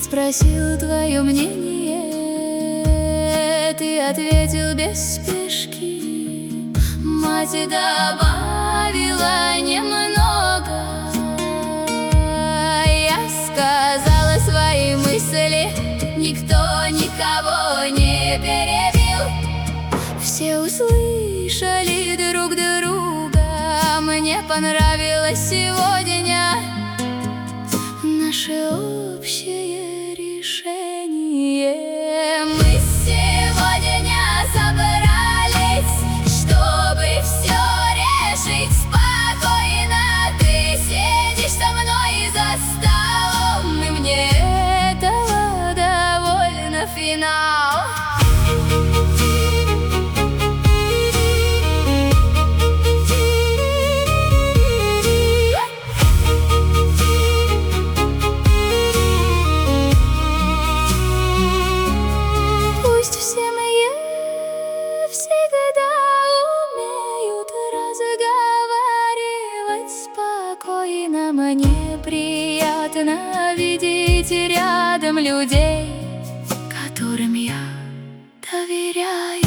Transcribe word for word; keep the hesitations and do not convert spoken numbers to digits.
спросил твое мнение, ты ответил без спешки. Мать добавила немного, я сказала свои мысли, никто никого не перебил. Все услышали друг друга, мне понравилось сегодня наше общее решение. Мы сегодня собрались, чтобы все решить спокойно. Ты сидишь со мной за столом, и мне этого довольно. Финал. Всегда умеют разговаривать спокойно. Мне приятно видеть рядом людей, которым я доверяю.